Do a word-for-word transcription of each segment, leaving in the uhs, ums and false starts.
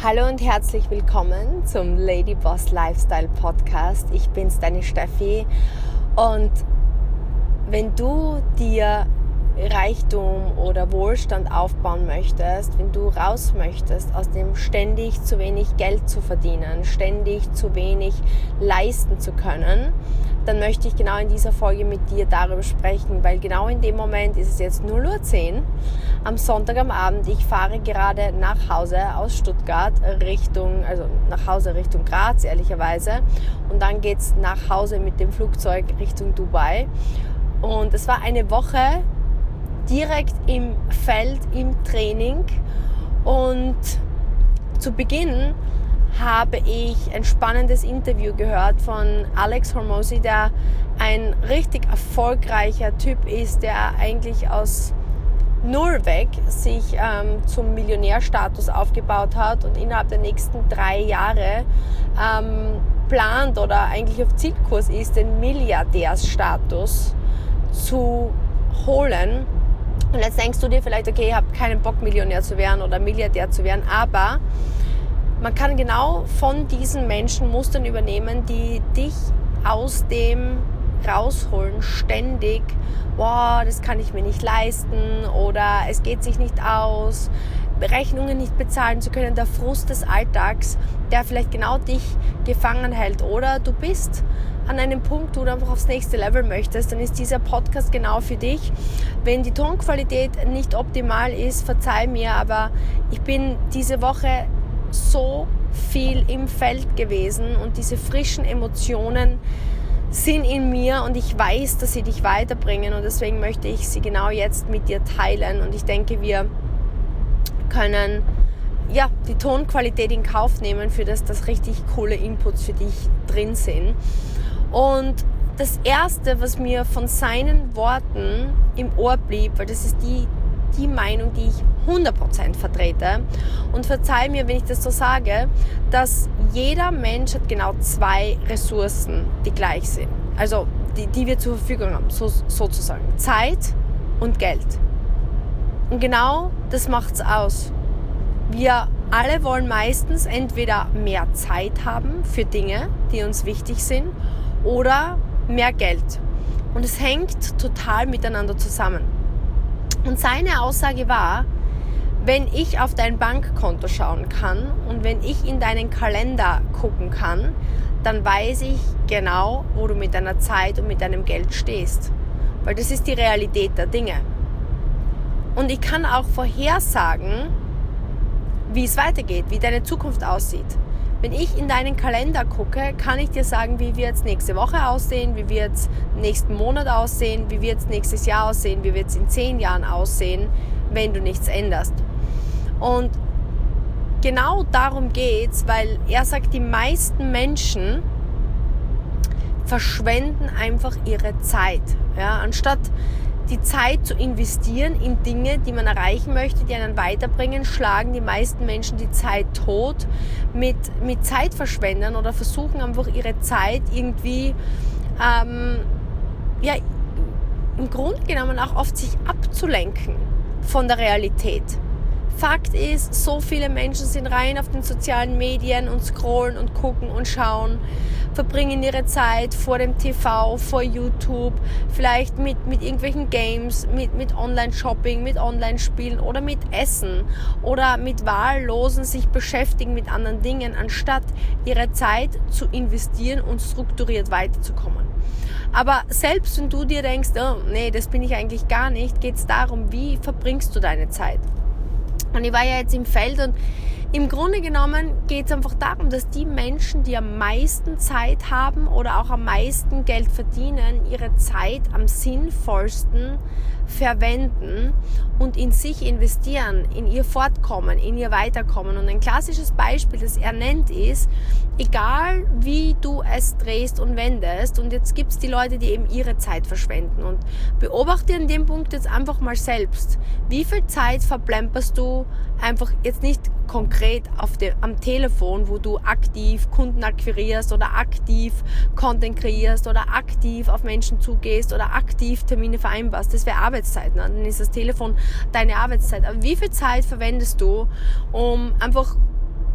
Hallo und herzlich willkommen zum Lady Boss Lifestyle Podcast. Ich bin's, deine Steffi, und wenn du dir Reichtum oder Wohlstand aufbauen möchtest, wenn du raus möchtest aus dem ständig zu wenig Geld zu verdienen, ständig zu wenig leisten zu können, dann möchte ich genau in dieser Folge mit dir darüber sprechen, weil genau in dem Moment ist es jetzt null Uhr zehn am Sonntag am Abend. Ich fahre gerade nach Hause aus Stuttgart Richtung, also nach Hause Richtung Graz ehrlicherweise, und dann geht es nach Hause mit dem Flugzeug Richtung Dubai. Und es war eine Woche direkt im Feld, im Training, und zu Beginn habe ich ein spannendes Interview gehört von Alex Hormozi, der ein richtig erfolgreicher Typ ist, der eigentlich aus null weg sich ähm, zum Millionärstatus aufgebaut hat und innerhalb der nächsten drei Jahre ähm, plant oder eigentlich auf Zielkurs ist, den Milliardärsstatus zu holen. Und jetzt denkst du dir vielleicht, okay, ich habe keinen Bock, Millionär zu werden oder Milliardär zu werden, aber man kann genau von diesen Menschen Mustern übernehmen, die dich aus dem rausholen, ständig, boah, das kann ich mir nicht leisten oder es geht sich nicht aus, Rechnungen nicht bezahlen zu können, der Frust des Alltags, der vielleicht genau dich gefangen hält, oder du bist an einem Punkt, wo du einfach aufs nächste Level möchtest, dann ist dieser Podcast genau für dich. Wenn die Tonqualität nicht optimal ist, verzeih mir, aber ich bin diese Woche so viel im Feld gewesen und diese frischen Emotionen sind in mir und ich weiß, dass sie dich weiterbringen, und deswegen möchte ich sie genau jetzt mit dir teilen, und ich denke, wir können ja die Tonqualität in Kauf nehmen, für das das richtig coole Inputs für dich drin sind. Und das Erste, was mir von seinen Worten im Ohr blieb, weil das ist die, die Meinung, die ich hundert Prozent vertrete, und verzeih mir, wenn ich das so sage, dass jeder Mensch hat genau zwei Ressourcen, die gleich sind, also die, die wir zur Verfügung haben, so, sozusagen Zeit und Geld. Und genau das macht's aus. Wir alle wollen meistens entweder mehr Zeit haben für Dinge, die uns wichtig sind, oder mehr Geld. Und es hängt total miteinander zusammen. Und seine Aussage war, wenn ich auf dein Bankkonto schauen kann und wenn ich in deinen Kalender gucken kann, dann weiß ich genau, wo du mit deiner Zeit und mit deinem Geld stehst. Weil das ist die Realität der Dinge. Und ich kann auch vorhersagen, wie es weitergeht, wie deine Zukunft aussieht. Wenn ich in deinen Kalender gucke, kann ich dir sagen, wie wird es nächste Woche aussehen, wie wird es nächsten Monat aussehen, wie wird es nächstes Jahr aussehen, wie wird es in zehn Jahren aussehen, wenn du nichts änderst. Und genau darum geht's, weil er sagt, die meisten Menschen verschwenden einfach ihre Zeit. Ja, anstatt die Zeit zu investieren in Dinge, die man erreichen möchte, die einen weiterbringen, schlagen die meisten Menschen die Zeit tot mit, mit Zeitverschwendern oder versuchen einfach ihre Zeit irgendwie, ähm, ja, im Grunde genommen auch oft sich abzulenken von der Realität. Fakt ist, so viele Menschen sind rein auf den sozialen Medien und scrollen und gucken und schauen, verbringen ihre Zeit vor dem T V, vor YouTube, vielleicht mit, mit irgendwelchen Games, mit, mit Online-Shopping, mit Online-Spielen oder mit Essen oder mit wahllosen sich beschäftigen mit anderen Dingen, anstatt ihre Zeit zu investieren und strukturiert weiterzukommen. Aber selbst wenn du dir denkst, oh, nee, das bin ich eigentlich gar nicht, geht es darum, wie verbringst du deine Zeit? Und ich war ja jetzt im Feld, und im Grunde genommen geht es einfach darum, dass die Menschen, die am meisten Zeit haben oder auch am meisten Geld verdienen, ihre Zeit am sinnvollsten verwenden und in sich investieren, in ihr Fortkommen, in ihr Weiterkommen. Und ein klassisches Beispiel, das er nennt, ist, egal wie du es drehst und wendest, und jetzt gibt es die Leute, die eben ihre Zeit verschwenden, und beobachte an dem Punkt jetzt einfach mal selbst, wie viel Zeit verplemperst du einfach jetzt nicht konkret auf dem, am Telefon, wo du aktiv Kunden akquirierst oder aktiv Content kreierst oder aktiv auf Menschen zugehst oder aktiv Termine vereinbarst. Das wäre Arbeitszeit, ne? Dann ist das Telefon deine Arbeitszeit. Aber wie viel Zeit verwendest du, um einfach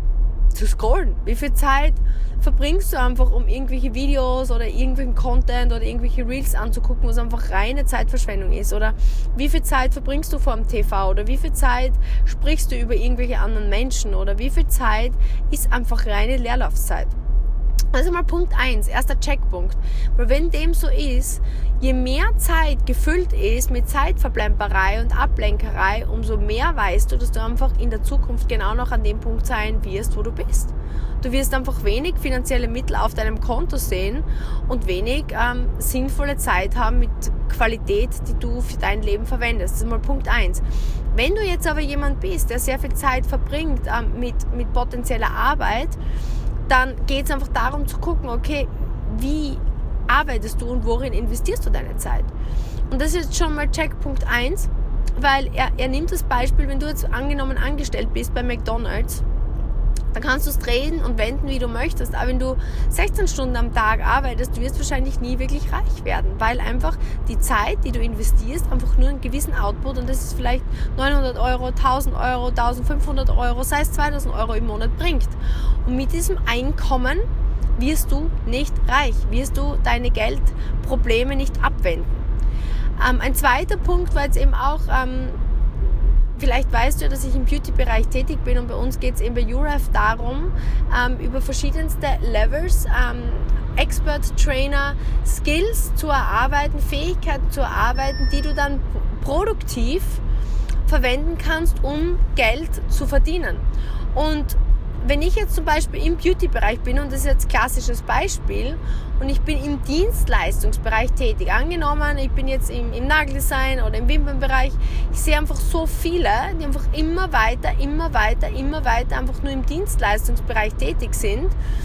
zu scrollen? Wie viel Zeit verbringst du einfach, um irgendwelche Videos oder irgendwelchen Content oder irgendwelche Reels anzugucken, was einfach reine Zeitverschwendung ist? Oder wie viel Zeit verbringst du vor dem T V? Oder wie viel Zeit sprichst du über irgendwelche anderen Menschen? Oder wie viel Zeit ist einfach reine Leerlaufzeit? Also mal Punkt eins, erster Checkpunkt. Weil wenn dem so ist, je mehr Zeit gefüllt ist mit Zeitverplemperei und Ablenkerei, umso mehr weißt du, dass du einfach in der Zukunft genau noch an dem Punkt sein wirst, wo du bist. Du wirst einfach wenig finanzielle Mittel auf deinem Konto sehen und wenig ähm, sinnvolle Zeit haben mit Qualität, die du für dein Leben verwendest. Das ist mal Punkt eins. Wenn du jetzt aber jemand bist, der sehr viel Zeit verbringt ähm, mit, mit potenzieller Arbeit, dann geht es einfach darum zu gucken, okay, wie arbeitest du und worin investierst du deine Zeit? Und das ist jetzt schon mal Checkpunkt eins, weil er, er nimmt das Beispiel, wenn du jetzt angenommen angestellt bist bei McDonald's, dann kannst du es drehen und wenden, wie du möchtest. Aber wenn du sechzehn Stunden am Tag arbeitest, du wirst wahrscheinlich nie wirklich reich werden, weil einfach die Zeit, die du investierst, einfach nur einen gewissen Output, und das ist vielleicht neunhundert Euro, tausend Euro, eintausendfünfhundert Euro, sei es zweitausend Euro im Monat bringt. Und mit diesem Einkommen wirst du nicht reich, wirst du deine Geldprobleme nicht abwenden. Ähm, ein zweiter Punkt war jetzt eben auch, ähm, vielleicht weißt du, dass ich im Beauty-Bereich tätig bin, und bei uns geht es eben bei U R E F darum, ähm, über verschiedenste Levels, ähm, Expert, Trainer, Skills zu erarbeiten, Fähigkeiten zu erarbeiten, die du dann produktiv verwenden kannst, um Geld zu verdienen. Und wenn ich jetzt zum Beispiel im Beauty-Bereich bin, und das ist jetzt ein klassisches Beispiel, und ich bin im Dienstleistungsbereich tätig, angenommen, ich bin jetzt im, im Nageldesign oder im Wimpernbereich, ich sehe einfach so viele, die einfach immer weiter, immer weiter, immer weiter einfach nur im Dienstleistungsbereich tätig sind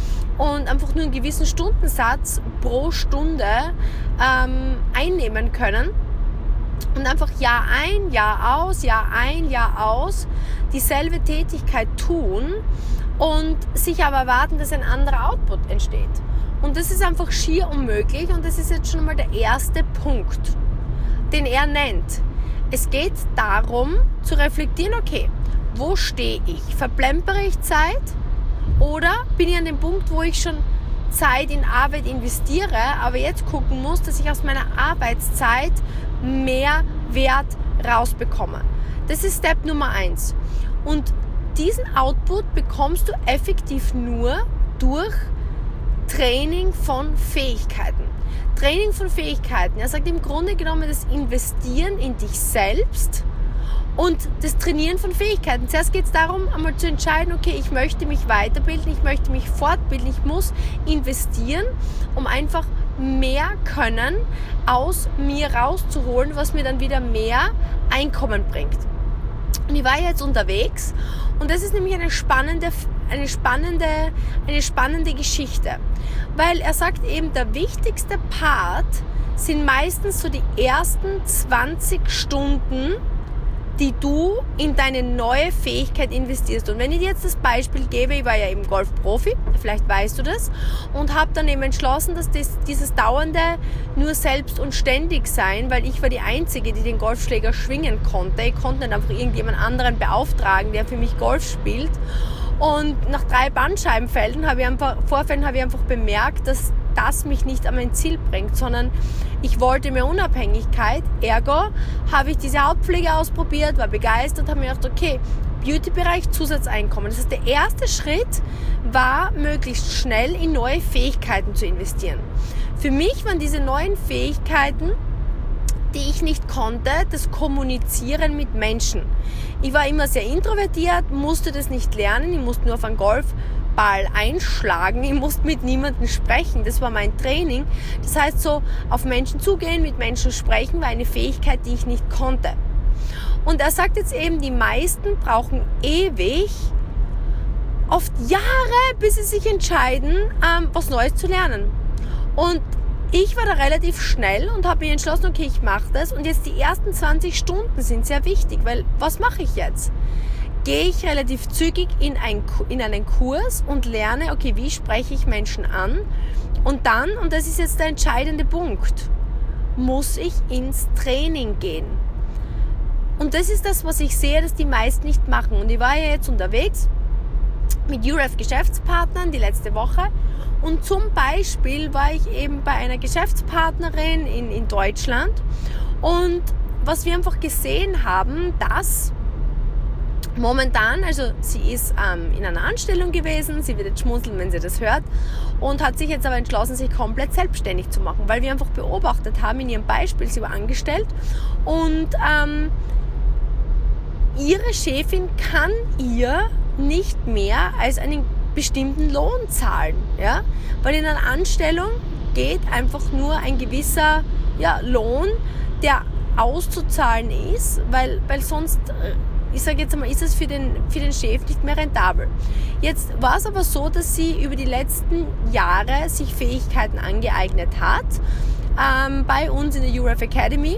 und einfach nur einen gewissen Stundensatz pro Stunde ähm, einnehmen können. Und einfach Jahr ein, Jahr aus, Jahr ein, Jahr aus dieselbe Tätigkeit tun und sich aber erwarten, dass ein anderer Output entsteht. Und das ist einfach schier unmöglich, und das ist jetzt schon mal der erste Punkt, den er nennt. Es geht darum zu reflektieren, okay, wo stehe ich? Verplempere ich Zeit oder bin ich an dem Punkt, wo ich schon Zeit in Arbeit investiere, aber jetzt gucken muss, dass ich aus meiner Arbeitszeit mehr Wert rausbekomme. Das ist Step Nummer eins. Und diesen Output bekommst du effektiv nur durch Training von Fähigkeiten. Training von Fähigkeiten. Er sagt im Grunde genommen das Investieren in dich selbst und das Trainieren von Fähigkeiten. Zuerst geht es darum, einmal zu entscheiden, okay, ich möchte mich weiterbilden, ich möchte mich fortbilden, ich muss investieren, um einfach mehr Können aus mir rauszuholen, was mir dann wieder mehr Einkommen bringt. Und ich war jetzt unterwegs, und das ist nämlich eine spannende, eine spannende, eine spannende Geschichte, weil er sagt eben, der wichtigste Part sind meistens so die ersten zwanzig Stunden, die du in deine neue Fähigkeit investierst. Und wenn ich dir jetzt das Beispiel gebe, ich war ja eben Golfprofi, vielleicht weißt du das, und habe dann eben entschlossen, dass das, dieses dauernde nur selbst und ständig sein, weil ich war die Einzige, die den Golfschläger schwingen konnte. Ich konnte nicht einfach irgendjemand anderen beauftragen, der für mich Golf spielt. Und nach drei Bandscheibenfällen habe ich einfach, Vorfällen habe ich einfach bemerkt, dass das mich nicht an mein Ziel bringt, sondern ich wollte mehr Unabhängigkeit. Ergo habe ich diese Hautpflege ausprobiert, war begeistert, habe mir gedacht, okay, Beauty-Bereich, Zusatzeinkommen. Das heißt, der erste Schritt war, möglichst schnell in neue Fähigkeiten zu investieren. Für mich waren diese neuen Fähigkeiten, die ich nicht konnte, das Kommunizieren mit Menschen. Ich war immer sehr introvertiert, musste das nicht lernen, ich musste nur auf einen Golfball einschlagen, ich musste mit niemandem sprechen, das war mein Training. Das heißt, so auf Menschen zugehen, mit Menschen sprechen, war eine Fähigkeit, die ich nicht konnte. Und er sagt jetzt eben, die meisten brauchen ewig, oft Jahre, bis sie sich entscheiden, ähm, was Neues zu lernen. Und ich war da relativ schnell und habe mich entschlossen, okay, ich mache das. Und jetzt die ersten zwanzig Stunden sind sehr wichtig, weil was mache ich jetzt? Gehe ich relativ zügig in, ein, in einen Kurs und lerne, okay, wie spreche ich Menschen an? Und dann, und das ist jetzt der entscheidende Punkt, muss ich ins Training gehen. Und das ist das, was ich sehe, dass die meisten nicht machen. Und ich war ja jetzt unterwegs mit U R E F-Geschäftspartnern die letzte Woche. Und zum Beispiel war ich eben bei einer Geschäftspartnerin in, in Deutschland. Und was wir einfach gesehen haben, dass momentan, also sie ist ähm, in einer Anstellung gewesen, sie wird jetzt schmunzeln, wenn sie das hört, und hat sich jetzt aber entschlossen, sich komplett selbstständig zu machen, weil wir einfach beobachtet haben in ihrem Beispiel, sie war angestellt und ähm, ihre Chefin kann ihr nicht mehr als einen bestimmten Lohn zahlen, ja? Weil in einer Anstellung geht einfach nur ein gewisser ja, Lohn, der auszuzahlen ist, weil, weil sonst, ich sage jetzt einmal, ist es für den, für den Chef nicht mehr rentabel. Jetzt war es aber so, dass sie über die letzten Jahre sich Fähigkeiten angeeignet hat, ähm, bei uns in der U R E F Academy.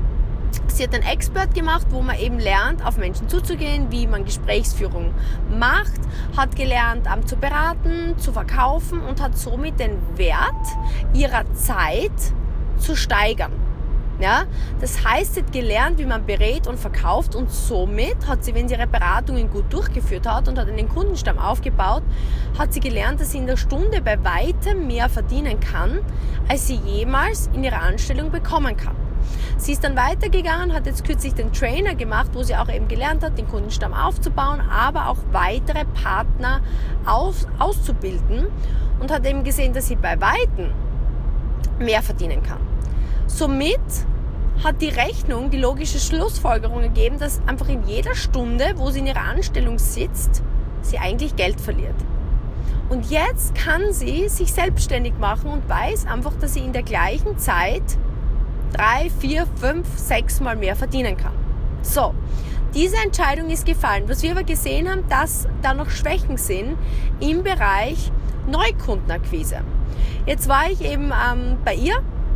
Sie hat einen Expert gemacht, wo man eben lernt, auf Menschen zuzugehen, wie man Gesprächsführung macht, hat gelernt, um, zu beraten, zu verkaufen und hat somit den Wert ihrer Zeit zu steigern. Ja? Das heißt, sie hat gelernt, wie man berät und verkauft, und somit hat sie, wenn sie ihre Beratungen gut durchgeführt hat und hat einen Kundenstamm aufgebaut, hat sie gelernt, dass sie in der Stunde bei weitem mehr verdienen kann, als sie jemals in ihrer Anstellung bekommen kann. Sie ist dann weitergegangen, hat jetzt kürzlich den Trainer gemacht, wo sie auch eben gelernt hat, den Kundenstamm aufzubauen, aber auch weitere Partner aus, auszubilden, und hat eben gesehen, dass sie bei Weitem mehr verdienen kann. Somit hat die Rechnung die logische Schlussfolgerung ergeben, dass einfach in jeder Stunde, wo sie in ihrer Anstellung sitzt, sie eigentlich Geld verliert. Und jetzt kann sie sich selbstständig machen und weiß einfach, dass sie in der gleichen Zeit drei, vier, fünf, sechs Mal mehr verdienen kann. So, diese Entscheidung ist gefallen. Was wir aber gesehen haben, dass da noch Schwächen sind im Bereich Neukundenakquise. Jetzt war ich eben ähm, bei ihr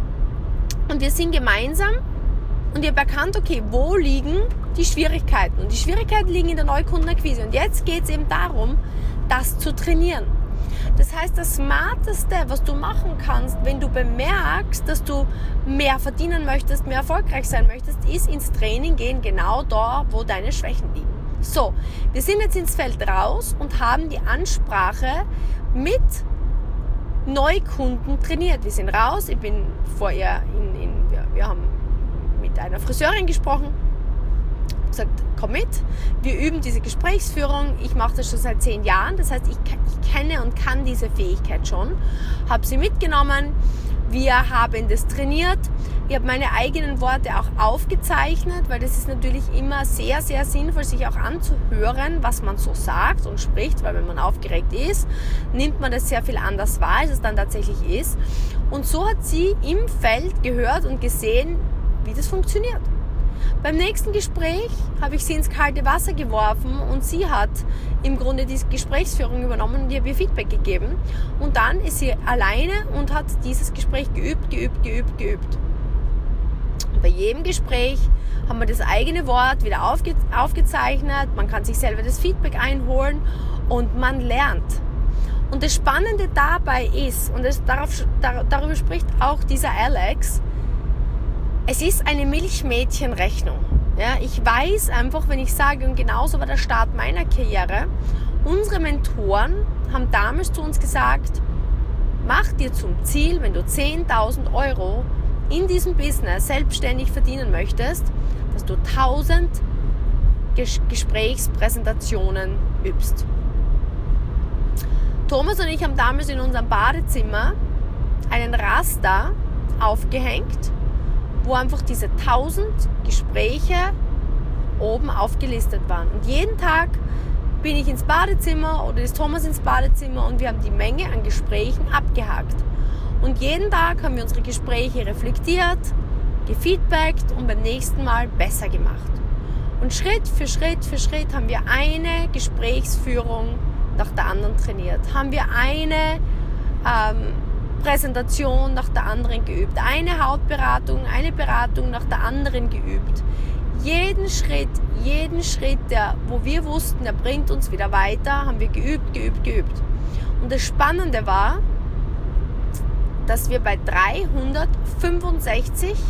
und wir sind gemeinsam und ich habe erkannt, okay, wo liegen die Schwierigkeiten? Und die Schwierigkeiten liegen in der Neukundenakquise. Und jetzt geht es eben darum, das zu trainieren. Das heißt, das Smarteste, was du machen kannst, wenn du bemerkst, dass du mehr verdienen möchtest, mehr erfolgreich sein möchtest, ist ins Training gehen, genau da, wo deine Schwächen liegen. So, wir sind jetzt ins Feld raus und haben die Ansprache mit Neukunden trainiert. Wir sind raus, ich bin vor ihr, in, in, wir, wir haben mit einer Friseurin gesprochen, gesagt, komm mit, wir üben diese Gesprächsführung, ich mache das schon seit zehn Jahren, das heißt, ich, ich kenne und kann diese Fähigkeit schon, habe sie mitgenommen, wir haben das trainiert, ich habe meine eigenen Worte auch aufgezeichnet, weil das ist natürlich immer sehr, sehr sinnvoll, sich auch anzuhören, was man so sagt und spricht, weil wenn man aufgeregt ist, nimmt man das sehr viel anders wahr, als es dann tatsächlich ist. Und so hat sie im Feld gehört und gesehen, wie das funktioniert. Beim nächsten Gespräch habe ich sie ins kalte Wasser geworfen und sie hat im Grunde die Gesprächsführung übernommen und ich habe ihr Feedback gegeben. Und dann ist sie alleine und hat dieses Gespräch geübt, geübt, geübt, geübt. Und bei jedem Gespräch haben wir das eigene Wort wieder aufge- aufgezeichnet, man kann sich selber das Feedback einholen und man lernt. Und das Spannende dabei ist, und das, darauf, dar, darüber spricht auch dieser Alex, es ist eine Milchmädchenrechnung. Ja, ich weiß einfach, wenn ich sage, und genauso war der Start meiner Karriere, unsere Mentoren haben damals zu uns gesagt, mach dir zum Ziel, wenn du zehntausend Euro in diesem Business selbstständig verdienen möchtest, dass du tausend Ges- Gesprächspräsentationen übst. Thomas und ich haben damals in unserem Badezimmer einen Raster aufgehängt, wo einfach diese tausend Gespräche oben aufgelistet waren. Und jeden Tag bin ich ins Badezimmer oder ist Thomas ins Badezimmer und wir haben die Menge an Gesprächen abgehakt. Und jeden Tag haben wir unsere Gespräche reflektiert, gefeedbackt und beim nächsten Mal besser gemacht. Und Schritt für Schritt für Schritt haben wir eine Gesprächsführung nach der anderen trainiert. Haben wir eine ähm, Präsentation nach der anderen geübt, eine Hautberatung, eine Beratung nach der anderen geübt. Jeden Schritt, jeden Schritt, der, wo wir wussten, der bringt uns wieder weiter, haben wir geübt, geübt, geübt. Und das Spannende war, dass wir bei dreihundertfünfundsechzig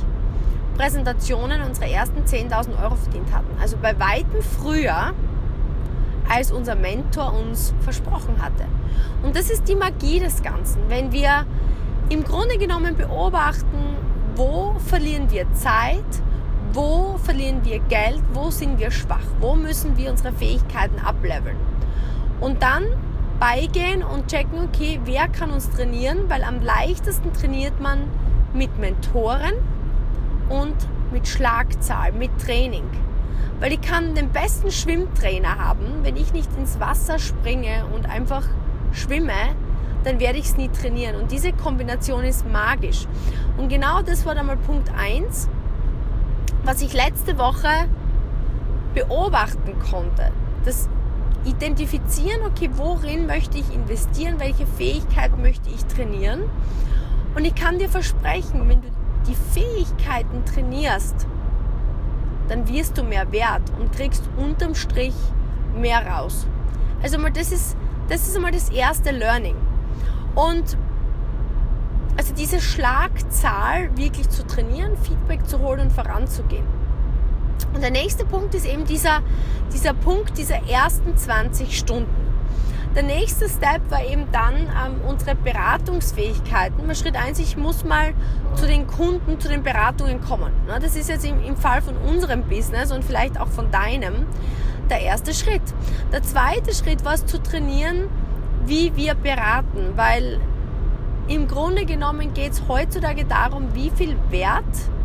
Präsentationen unsere ersten zehntausend Euro verdient hatten. Also bei weitem früher als unser Mentor uns versprochen hatte. Und das ist die Magie des Ganzen. Wenn wir im Grunde genommen beobachten, wo verlieren wir Zeit, wo verlieren wir Geld, wo sind wir schwach, wo müssen wir unsere Fähigkeiten ableveln. Und dann beigehen und checken, okay, wer kann uns trainieren, weil am leichtesten trainiert man mit Mentoren und mit Schlagzahl, mit Training. Weil ich kann den besten Schwimmtrainer haben, wenn ich nicht ins Wasser springe und einfach schwimme, dann werde ich es nie trainieren. Und diese Kombination ist magisch. Und genau das war dann mal Punkt eins, was ich letzte Woche beobachten konnte. Das Identifizieren, okay, worin möchte ich investieren, welche Fähigkeiten möchte ich trainieren. Und ich kann dir versprechen, wenn du die Fähigkeiten trainierst, dann wirst du mehr wert und kriegst unterm Strich mehr raus. Also mal das ist, das ist einmal das erste Learning. Und also diese Schlagzahl wirklich zu trainieren, Feedback zu holen und voranzugehen. Und der nächste Punkt ist eben dieser, dieser Punkt dieser ersten zwanzig Stunden. Der nächste Step war eben dann ähm, unsere Beratungsfähigkeiten. Schritt eins, ich muss mal zu den Kunden, zu den Beratungen kommen. Das ist jetzt im, im Fall von unserem Business und vielleicht auch von deinem der erste Schritt. Der zweite Schritt war es zu trainieren, wie wir beraten, weil im Grunde genommen geht es heutzutage darum, wie viel Wert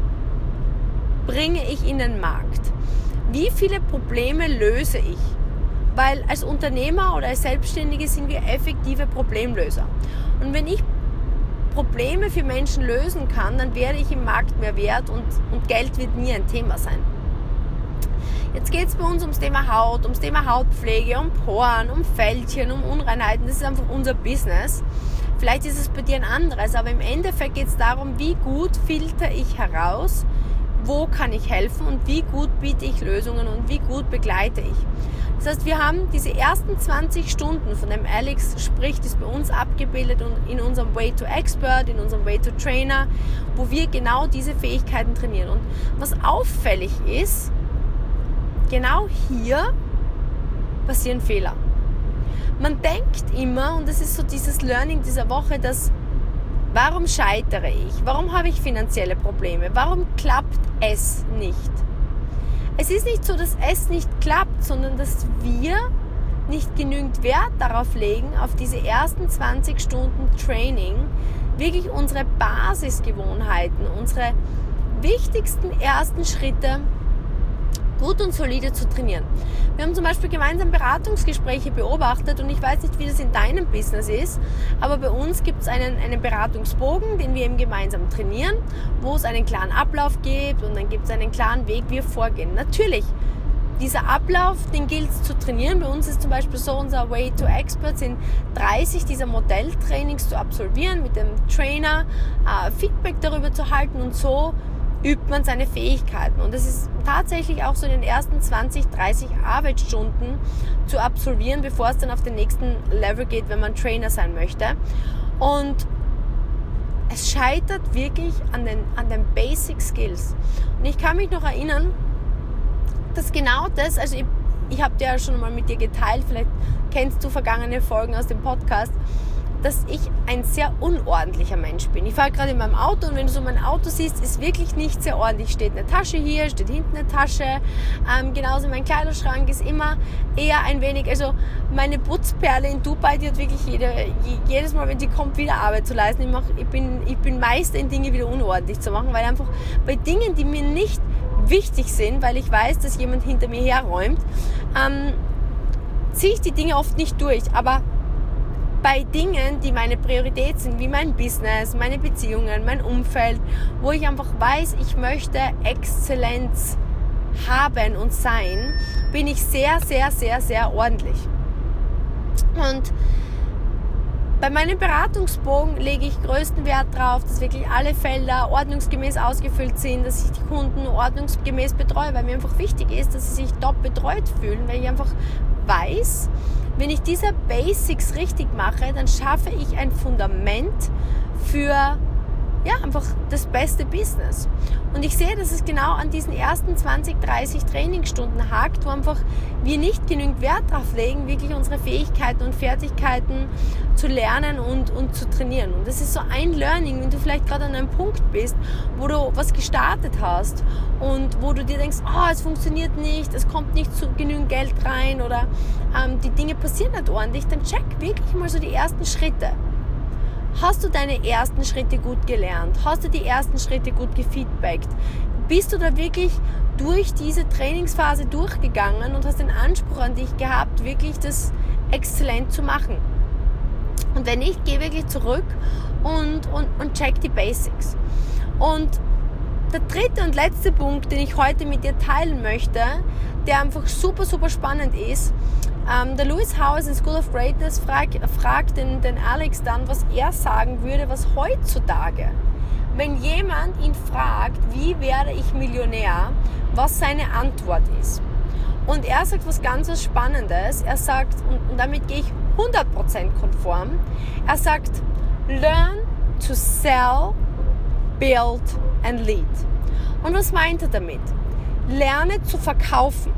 bringe ich in den Markt? Wie viele Probleme löse ich? Weil als Unternehmer oder als Selbstständige sind wir effektive Problemlöser. Und wenn ich Probleme für Menschen lösen kann, dann werde ich im Markt mehr wert und, und Geld wird nie ein Thema sein. Jetzt geht es bei uns ums Thema Haut, ums Thema Hautpflege, um Poren, um Fältchen, um Unreinheiten. Das ist einfach unser Business. Vielleicht ist es bei dir ein anderes, aber im Endeffekt geht es darum, wie gut filter ich heraus, wo kann ich helfen und wie gut biete ich Lösungen und wie gut begleite ich. Das heißt, wir haben diese ersten zwanzig Stunden, von dem Alex spricht, ist bei uns abgebildet und in unserem Way to Expert, in unserem Way to Trainer, wo wir genau diese Fähigkeiten trainieren. Und was auffällig ist, genau hier passieren Fehler. Man denkt immer, und das ist so dieses Learning dieser Woche, dass warum scheitere ich? Warum habe ich finanzielle Probleme? Warum klappt es nicht? Es ist nicht so, dass es nicht klappt, sondern dass wir nicht genügend Wert darauf legen, auf diese ersten zwanzig Stunden Training, wirklich unsere Basisgewohnheiten, unsere wichtigsten ersten Schritte gut und solide zu trainieren. Wir haben zum Beispiel gemeinsam Beratungsgespräche beobachtet und ich weiß nicht, wie das in deinem Business ist, aber bei uns gibt es einen, einen Beratungsbogen, den wir eben gemeinsam trainieren, wo es einen klaren Ablauf gibt und dann gibt es einen klaren Weg, wie wir vorgehen. Natürlich, dieser Ablauf, den gilt es zu trainieren. Bei uns ist zum Beispiel so, unser Way to Expert sind dreißig dieser Modelltrainings zu absolvieren, mit dem Trainer äh, Feedback darüber zu halten und so übt man seine Fähigkeiten. Und es ist tatsächlich auch so in den ersten zwanzig, dreißig Arbeitsstunden zu absolvieren, bevor es dann auf den nächsten Level geht, wenn man Trainer sein möchte. Und es scheitert wirklich an den, an den Basic Skills. Und ich kann mich noch erinnern, dass genau das, also ich, ich habe dir ja schon mal mit dir geteilt, vielleicht kennst du vergangene Folgen aus dem Podcast, dass ich ein sehr unordentlicher Mensch bin. Ich fahre gerade in meinem Auto und wenn du so mein Auto siehst, ist wirklich nicht sehr ordentlich. Steht eine Tasche hier, steht hinten eine Tasche. Ähm, genauso mein Kleiderschrank ist immer eher ein wenig, also meine Putzperle in Dubai, die hat wirklich jede, jedes Mal, wenn sie kommt, wieder Arbeit zu leisten. Ich, mach, ich, bin, ich bin Meister in Dinge wieder unordentlich zu machen, weil einfach bei Dingen, die mir nicht wichtig sind, weil ich weiß, dass jemand hinter mir herräumt, ähm, ziehe ich die Dinge oft nicht durch. Aber bei Dingen, die meine Priorität sind, wie mein Business, meine Beziehungen, mein Umfeld, wo ich einfach weiß, ich möchte Exzellenz haben und sein, bin ich sehr, sehr, sehr, sehr ordentlich. Und bei meinem Beratungsbogen lege ich größten Wert darauf, dass wirklich alle Felder ordnungsgemäß ausgefüllt sind, dass ich die Kunden ordnungsgemäß betreue, weil mir einfach wichtig ist, dass sie sich top betreut fühlen, weil ich einfach weiß, wenn ich diese Basics richtig mache, dann schaffe ich ein Fundament für ja, einfach das beste Business. Und ich sehe, dass es genau an diesen ersten zwanzig, dreißig Trainingsstunden hakt, wo einfach wir nicht genügend Wert darauf legen, wirklich unsere Fähigkeiten und Fertigkeiten zu lernen und, und zu trainieren. Und das ist so ein Learning, wenn du vielleicht gerade an einem Punkt bist, wo du was gestartet hast und wo du dir denkst, oh, es funktioniert nicht, es kommt nicht zu genügend Geld rein oder ähm, die Dinge passieren nicht ordentlich, dann check wirklich mal so die ersten Schritte. Hast du deine ersten Schritte gut gelernt? Hast du die ersten Schritte gut gefeedbackt? Bist du da wirklich durch diese Trainingsphase durchgegangen und hast den Anspruch an dich gehabt, wirklich das exzellent zu machen? Und wenn nicht, geh wirklich zurück und, und, und check die Basics. Und der dritte und letzte Punkt, den ich heute mit dir teilen möchte, der einfach super, super spannend ist, ähm, der Lewis Howes in School of Greatness fragt, fragt den, den Alex dann, was er sagen würde, was heutzutage, wenn jemand ihn fragt, wie werde ich Millionär, was seine Antwort ist. Und er sagt was ganz was Spannendes. Er sagt, und, und damit gehe ich hundert Prozent konform, er sagt, learn to sell, build and lead. Und was meint er damit? Lerne zu verkaufen.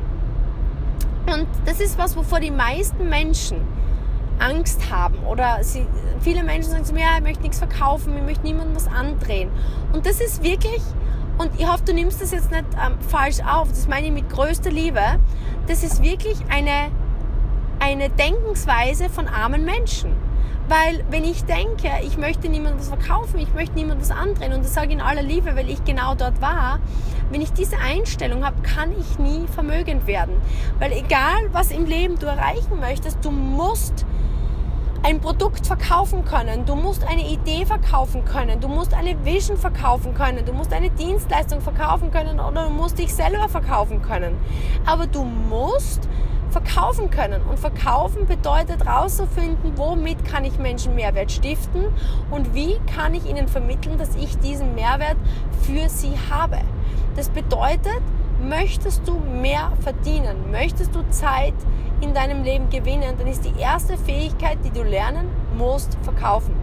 Und das ist was, wovor die meisten Menschen Angst haben. Oder sie, viele Menschen sagen zu mir, ja, ich möchte nichts verkaufen, ich möchte niemandem was andrehen. Und das ist wirklich, und ich hoffe, du nimmst das jetzt nicht ähm, falsch auf, das meine ich mit größter Liebe, das ist wirklich eine, eine Denkensweise von armen Menschen. Weil wenn ich denke, ich möchte niemandem was verkaufen, ich möchte niemandem was andrehen, und das sage ich in aller Liebe, weil ich genau dort war, wenn ich diese Einstellung habe, kann ich nie vermögend werden. Weil egal, was im Leben du erreichen möchtest, du musst ein Produkt verkaufen können, du musst eine Idee verkaufen können, du musst eine Vision verkaufen können, du musst eine Dienstleistung verkaufen können oder du musst dich selber verkaufen können. Aber du musst verkaufen können. Und verkaufen bedeutet rauszufinden, womit kann ich Menschen Mehrwert stiften und wie kann ich ihnen vermitteln, dass ich diesen Mehrwert für sie habe. Das bedeutet, möchtest du mehr verdienen, möchtest du Zeit in deinem Leben gewinnen, dann ist die erste Fähigkeit, die du lernen musst, verkaufen.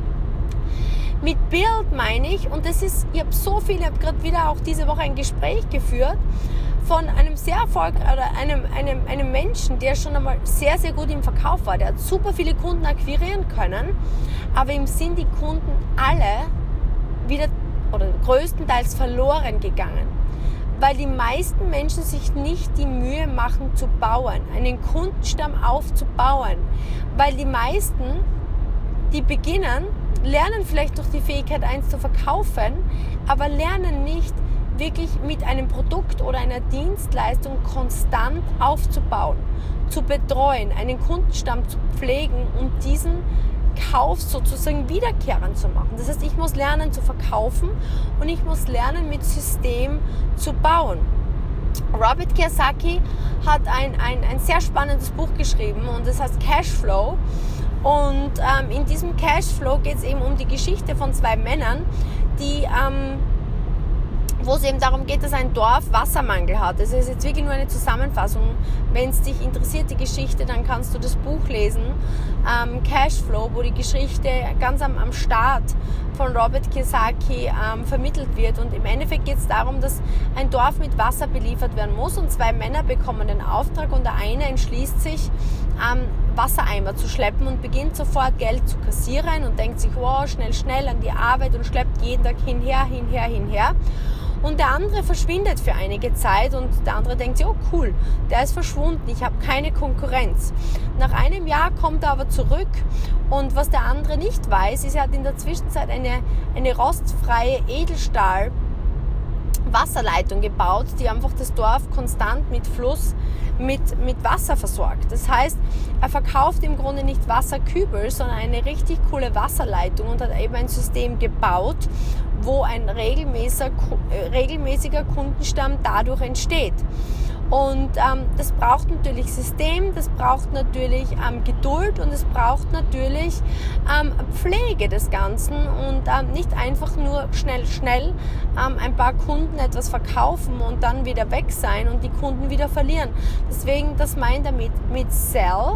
Mit Build meine ich, und das ist, ich habe so viel, ich habe gerade wieder auch diese Woche ein Gespräch geführt von einem sehr erfolgreichen, oder einem, einem, einem Menschen, der schon einmal sehr, sehr gut im Verkauf war. Der hat super viele Kunden akquirieren können, aber ihm sind die Kunden alle wieder oder größtenteils verloren gegangen, weil die meisten Menschen sich nicht die Mühe machen zu bauen, einen Kundenstamm aufzubauen, weil die meisten, die beginnen, lernen vielleicht durch die Fähigkeit eins zu verkaufen, aber lernen nicht wirklich mit einem Produkt oder einer Dienstleistung konstant aufzubauen, zu betreuen, einen Kundenstamm zu pflegen und diesen Kauf sozusagen wiederkehrend zu machen. Das heißt, ich muss lernen zu verkaufen und ich muss lernen, mit System zu bauen. Robert Kiyosaki hat ein, ein, ein sehr spannendes Buch geschrieben und das heißt Cashflow. Und ähm, in diesem Cashflow geht es eben um die Geschichte von zwei Männern, die ähm, wo es eben darum geht, dass ein Dorf Wassermangel hat. Das ist jetzt wirklich nur eine Zusammenfassung. Wenn es dich interessiert, die Geschichte, dann kannst du das Buch lesen, ähm, Cashflow, wo die Geschichte ganz am, am Start von Robert Kiyosaki ähm, vermittelt wird. Und im Endeffekt geht es darum, dass ein Dorf mit Wasser beliefert werden muss und zwei Männer bekommen den Auftrag und der eine entschließt sich, ähm, Wassereimer zu schleppen und beginnt sofort Geld zu kassieren und denkt sich, wow, schnell, schnell an die Arbeit und schleppt jeden Tag hinher, hinher, hinher. Und der andere verschwindet für einige Zeit und der andere denkt sich, oh cool, der ist verschwunden, ich habe keine Konkurrenz. Nach einem Jahr kommt er aber zurück und was der andere nicht weiß, ist, er hat in der Zwischenzeit eine, eine rostfreie Edelstahl Wasserleitung gebaut, die einfach das Dorf konstant mit Fluss, mit, mit Wasser versorgt. Das heißt, er verkauft im Grunde nicht Wasserkübel, sondern eine richtig coole Wasserleitung und hat eben ein System gebaut, wo ein regelmäßiger, regelmäßiger Kundenstamm dadurch entsteht. Und ähm, das braucht natürlich System, das braucht natürlich ähm, Geduld und es braucht natürlich ähm, Pflege des Ganzen und ähm, nicht einfach nur schnell, schnell ähm, ein paar Kunden etwas verkaufen und dann wieder weg sein und die Kunden wieder verlieren. Deswegen, das meint er mit, mit Sell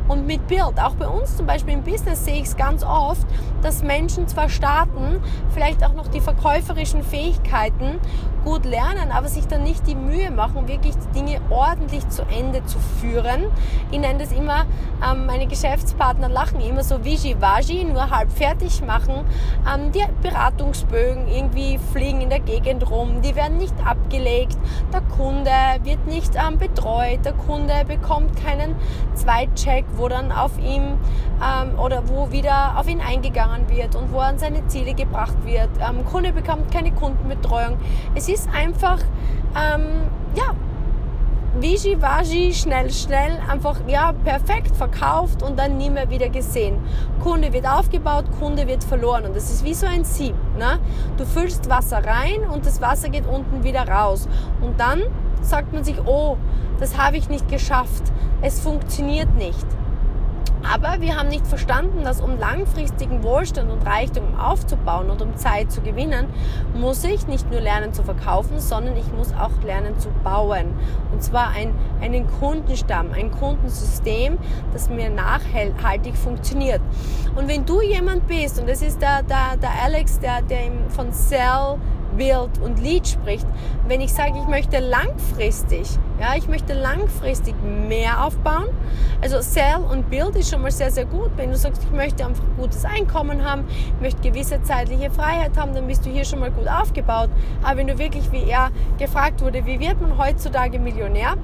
Und mit Build, auch bei uns zum Beispiel im Business sehe ich es ganz oft, dass Menschen zwar starten, vielleicht auch noch die verkäuferischen Fähigkeiten gut lernen, aber sich dann nicht die Mühe machen, wirklich die Dinge ordentlich zu Ende zu führen. Ich nenne das immer, ähm, meine Geschäftspartner lachen immer so Wischiwaschi, nur halb fertig machen. Ähm, die Beratungsbögen irgendwie fliegen in der Gegend rum, die werden nicht abgelegt, der Kunde wird nicht ähm, betreut, der Kunde bekommt keinen Zweitcheck, wo dann auf ihm ähm, oder wo wieder auf ihn eingegangen wird und wo er an seine Ziele gebracht wird. Ähm, Kunde bekommt keine Kundenbetreuung. Es ist einfach, ähm, ja, Wischiwaschi, schnell, schnell, einfach, ja, perfekt verkauft und dann nie mehr wieder gesehen. Kunde wird aufgebaut, Kunde wird verloren und das ist wie so ein Sieb, ne? Du füllst Wasser rein und das Wasser geht unten wieder raus und dann sagt man sich, oh, das habe ich nicht geschafft, es funktioniert nicht. Aber wir haben nicht verstanden, dass um langfristigen Wohlstand und Reichtum aufzubauen und um Zeit zu gewinnen, muss ich nicht nur lernen zu verkaufen, sondern ich muss auch lernen zu bauen. Und zwar ein, einen Kundenstamm, ein Kundensystem, das mir nachhaltig funktioniert. Und wenn du jemand bist, und das ist der, der, der Alex, der, der von Sell, Build und Lead spricht, wenn ich sage, ich möchte langfristig, ja, ich möchte langfristig mehr aufbauen, also Sell und Build ist schon mal sehr, sehr gut. Wenn du sagst, ich möchte einfach gutes Einkommen haben, ich möchte gewisse zeitliche Freiheit haben, dann bist du hier schon mal gut aufgebaut. Aber wenn du wirklich, wie er gefragt wurde, wie wird man heutzutage Millionär?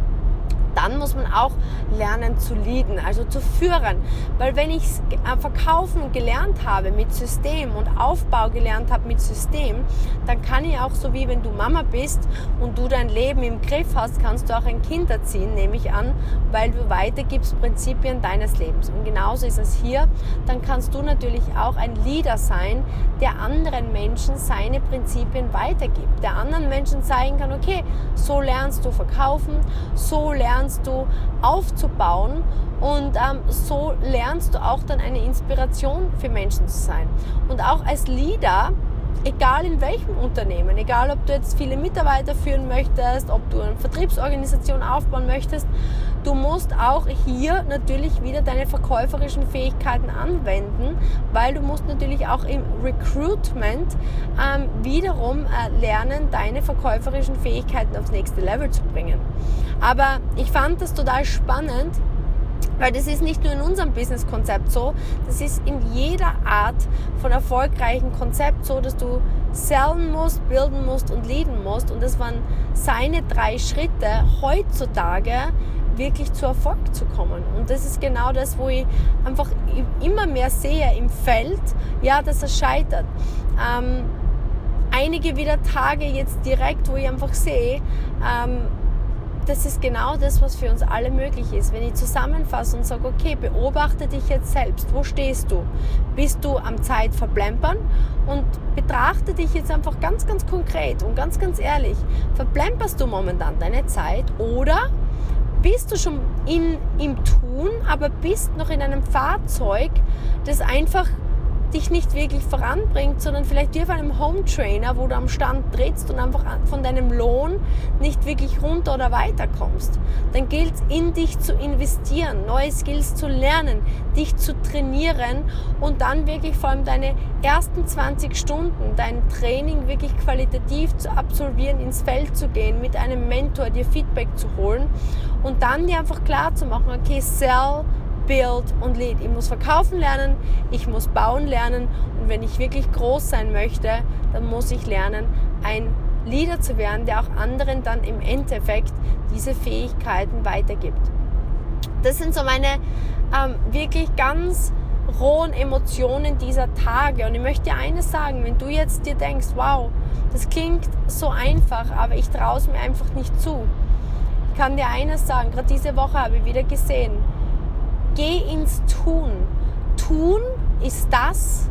Dann muss man auch lernen zu leaden, also zu führen. Weil wenn ich Verkaufen gelernt habe mit System und Aufbau gelernt habe mit System, dann kann ich auch, so wie wenn du Mama bist und du dein Leben im Griff hast, kannst du auch ein Kind erziehen, nehme ich an, weil du weitergibst Prinzipien deines Lebens. Und genauso ist es hier. Dann kannst du natürlich auch ein Leader sein, der anderen Menschen seine Prinzipien weitergibt, der anderen Menschen zeigen kann, okay, so lernst du verkaufen, so lernst du aufzubauen und ähm, so lernst du auch dann eine Inspiration für Menschen zu sein. Und auch als Leader, egal in welchem Unternehmen, egal ob du jetzt viele Mitarbeiter führen möchtest, ob du eine Vertriebsorganisation aufbauen möchtest, du musst auch hier natürlich wieder deine verkäuferischen Fähigkeiten anwenden, weil du musst natürlich auch im Recruitment ähm, wiederum äh, lernen, deine verkäuferischen Fähigkeiten aufs nächste Level zu bringen. Aber ich fand das total spannend, weil das ist nicht nur in unserem Business-Konzept so, das ist in jeder Art von erfolgreichen Konzept so, dass du sellen musst, bilden musst und leaden musst. Und das waren seine drei Schritte heutzutage, wirklich zu Erfolg zu kommen. Und das ist genau das, wo ich einfach immer mehr sehe im Feld, ja, dass er scheitert. Ähm, einige wieder Tage jetzt direkt, wo ich einfach sehe, ähm, das ist genau das, was für uns alle möglich ist. Wenn ich zusammenfasse und sage, okay, beobachte dich jetzt selbst. Wo stehst du? Bist du am Zeit verplempern? Und betrachte dich jetzt einfach ganz, ganz konkret und ganz, ganz ehrlich. Verplemperst du momentan deine Zeit oder bist du schon in, im Tun, aber bist noch in einem Fahrzeug, das einfach dich nicht wirklich voranbringt, sondern vielleicht wie auf einem Home Trainer, wo du am Stand trittst und einfach von deinem Lohn nicht wirklich runter oder weiterkommst. Dann gilt es, in dich zu investieren, neue Skills zu lernen, dich zu trainieren und dann wirklich vor allem deine ersten zwanzig Stunden, dein Training wirklich qualitativ zu absolvieren, ins Feld zu gehen, mit einem Mentor dir Feedback zu holen und dann dir einfach klar zu machen, okay, sell, Build und Lead. Ich muss verkaufen lernen, ich muss bauen lernen und wenn ich wirklich groß sein möchte, dann muss ich lernen, ein Leader zu werden, der auch anderen dann im Endeffekt diese Fähigkeiten weitergibt. Das sind so meine ähm, wirklich ganz rohen Emotionen dieser Tage und ich möchte dir eines sagen, wenn du jetzt dir denkst, wow, das klingt so einfach, aber ich traue es mir einfach nicht zu. Ich kann dir eines sagen, gerade diese Woche habe ich wieder gesehen, geh ins Tun. Tun ist das,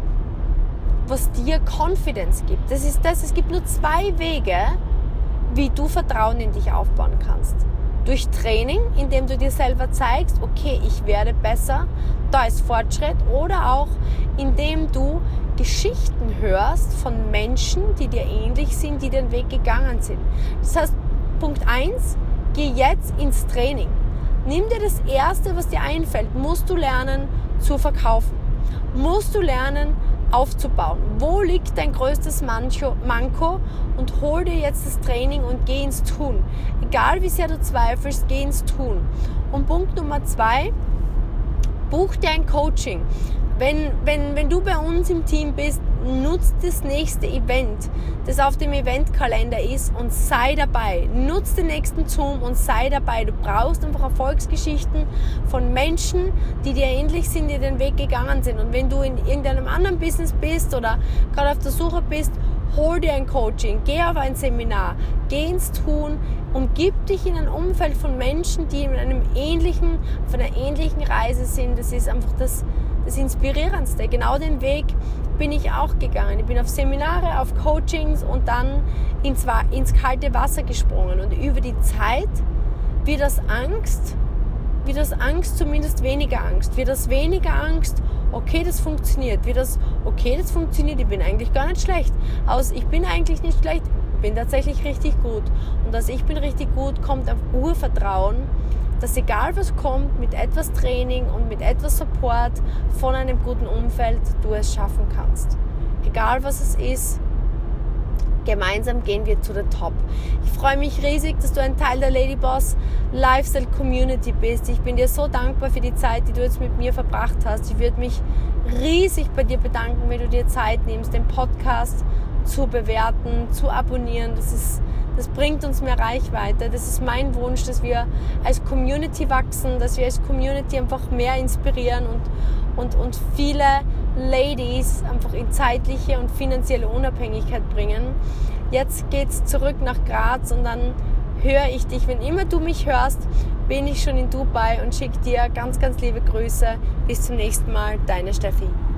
was dir Confidence gibt. Das ist das. Es gibt nur zwei Wege, wie du Vertrauen in dich aufbauen kannst. Durch Training, indem du dir selber zeigst, okay, ich werde besser, da ist Fortschritt. Oder auch, indem du Geschichten hörst von Menschen, die dir ähnlich sind, die den Weg gegangen sind. Das heißt, Punkt eins, geh jetzt ins Training. Nimm dir das Erste, was dir einfällt. Musst du lernen zu verkaufen. Musst du lernen aufzubauen. Wo liegt dein größtes Manko? Und hol dir jetzt das Training und geh ins Tun. Egal wie sehr du zweifelst, geh ins Tun. Und Punkt Nummer zwei, buch dir ein Coaching. Wenn, wenn, wenn du bei uns im Team bist, nutz das nächste Event, das auf dem Eventkalender ist und sei dabei. Nutz den nächsten Zoom und sei dabei. Du brauchst einfach Erfolgsgeschichten von Menschen, die dir ähnlich sind, die den Weg gegangen sind. Und wenn du in irgendeinem anderen Business bist oder gerade auf der Suche bist, hol dir ein Coaching, geh auf ein Seminar, geh ins Tun, umgib dich in ein Umfeld von Menschen, die in einem ähnlichen, auf einer ähnlichen Reise sind. Das ist einfach das, das Inspirierendste. Genau den Weg bin ich auch gegangen. Ich bin auf Seminare, auf Coachings und dann ins, ins kalte Wasser gesprungen. Und über die Zeit wird das Angst, wird das Angst zumindest weniger Angst. Wird das weniger Angst, okay, das funktioniert. Wird das, okay, das funktioniert, ich bin eigentlich gar nicht schlecht. Aus, ich bin eigentlich nicht schlecht, ich bin tatsächlich richtig gut. Und dass ich bin richtig gut, kommt auf Urvertrauen, dass egal was kommt, mit etwas Training und mit etwas Support von einem guten Umfeld, du es schaffen kannst. Egal was es ist, gemeinsam gehen wir zu der Top. Ich freue mich riesig, dass du ein Teil der Ladyboss Lifestyle Community bist. Ich bin dir so dankbar für die Zeit, die du jetzt mit mir verbracht hast. Ich würde mich riesig bei dir bedanken, wenn du dir Zeit nimmst, den Podcast zu bewerten, zu abonnieren. Das ist Das bringt uns mehr Reichweite. Das ist mein Wunsch, dass wir als Community wachsen, dass wir als Community einfach mehr inspirieren und, und, und viele Ladies einfach in zeitliche und finanzielle Unabhängigkeit bringen. Jetzt geht's zurück nach Graz und dann höre ich dich. Wenn immer du mich hörst, bin ich schon in Dubai und schicke dir ganz, ganz liebe Grüße. Bis zum nächsten Mal, deine Steffi.